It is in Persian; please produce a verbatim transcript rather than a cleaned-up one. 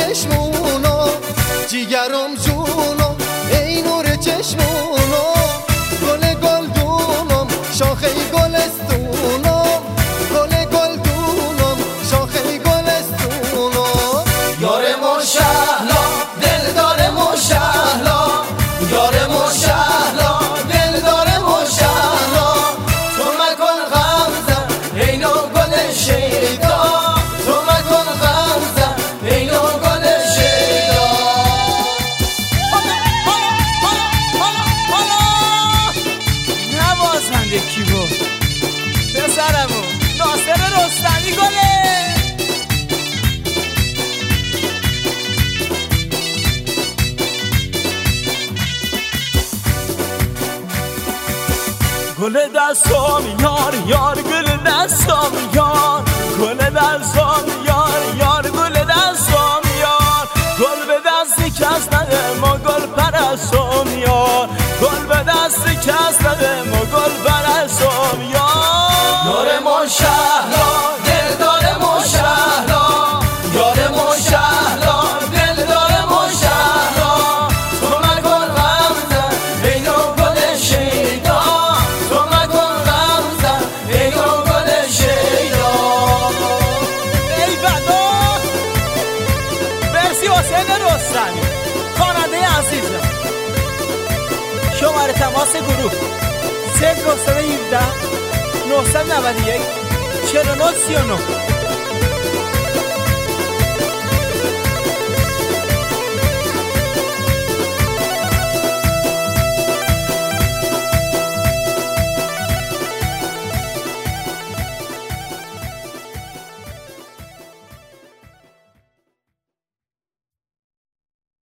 چشمونو جیگرم جونم ای نور چشمونو گل گلدونم شاخه گلستونم گل گلدونم شاخه گلستونم یار مشهلا دلدار مشهلا یار مشهلا دلدار مشهلا تو مکن غمزه ای نو گل شیدا تو مکن غمزه ای نو گل شیدا نوازنده کی بود؟ پسرمون ناصر رستمی گله گل دستم یار یار گل دستم یار گل دستم یار یار گل دستم یار گل به دستی کس نده ما گل پرستم یار گل به دستی کس نده ما گل پرستم یار یار مشهلا دلدار مشهلا یار مشهلا دلدار مشهلا تو مکن غمزه ای نو گل شیدا تو مکن غمزه ای نو گل شیدا ای بدا مرسی حسین رستمی خواننده عزیزم. شماره تماس گروه صفر نه یک هفت نهصد و نود و یک چهل و نه سی و نه